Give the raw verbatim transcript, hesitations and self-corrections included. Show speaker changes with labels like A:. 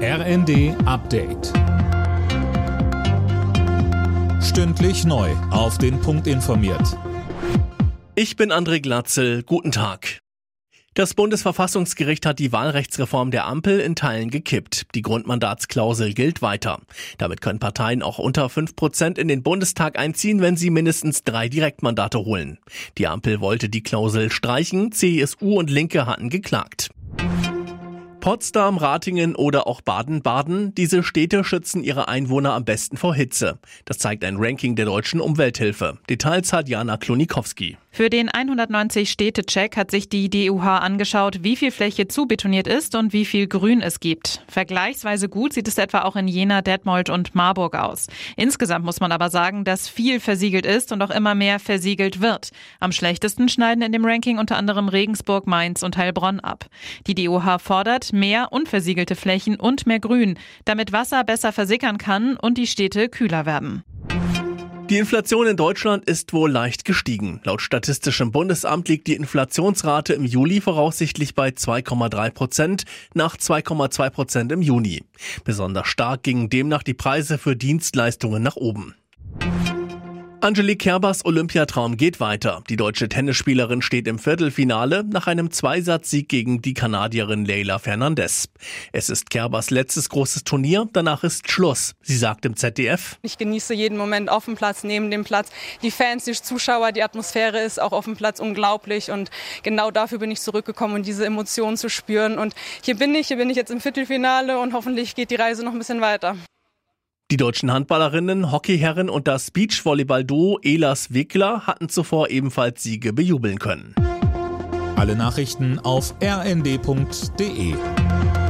A: R N D Update. Stündlich neu auf den Punkt informiert.
B: Ich bin André Glatzel. Guten Tag. Das Bundesverfassungsgericht hat die Wahlrechtsreform der Ampel in Teilen gekippt. Die Grundmandatsklausel gilt weiter. Damit können Parteien auch unter fünf Prozent in den Bundestag einziehen, wenn sie mindestens drei Direktmandate holen. Die Ampel wollte die Klausel streichen, C S U und Linke hatten geklagt. Potsdam, Ratingen oder auch Baden-Baden, diese Städte schützen ihre Einwohner am besten vor Hitze. Das zeigt ein Ranking der Deutschen Umwelthilfe. Details hat Jana Klonikowski.
C: Für den hundertneunzig Städte-Check hat sich die D U H angeschaut, wie viel Fläche zubetoniert ist und wie viel Grün es gibt. Vergleichsweise gut sieht es etwa auch in Jena, Detmold und Marburg aus. Insgesamt muss man aber sagen, dass viel versiegelt ist und auch immer mehr versiegelt wird. Am schlechtesten schneiden in dem Ranking unter anderem Regensburg, Mainz und Heilbronn ab. Die D U H fordert mehr unversiegelte Flächen und mehr Grün, damit Wasser besser versickern kann und die Städte kühler werden.
B: Die Inflation in Deutschland ist wohl leicht gestiegen. Laut Statistischem Bundesamt liegt die Inflationsrate im Juli voraussichtlich bei zwei Komma drei Prozent nach zwei Komma zwei Prozent im Juni. Besonders stark gingen demnach die Preise für Dienstleistungen nach oben. Angelique Kerbers Olympiatraum geht weiter. Die deutsche Tennisspielerin steht im Viertelfinale nach einem Zweisatz-Sieg gegen die Kanadierin Leylah Fernandez. Es ist Kerbers letztes großes Turnier, danach ist Schluss. Sie sagt im Z D F:
D: Ich genieße jeden Moment auf dem Platz, neben dem Platz. Die Fans, die Zuschauer, die Atmosphäre ist auch auf dem Platz unglaublich. Und genau dafür bin ich zurückgekommen, um diese Emotionen zu spüren. Und hier bin ich, hier bin ich jetzt im Viertelfinale und hoffentlich geht die Reise noch ein bisschen weiter.
B: Die deutschen Handballerinnen, Hockeyherren und das Beachvolleyball-Duo Elas Wickler hatten zuvor ebenfalls Siege bejubeln können.
A: Alle Nachrichten auf r n d punkt d e.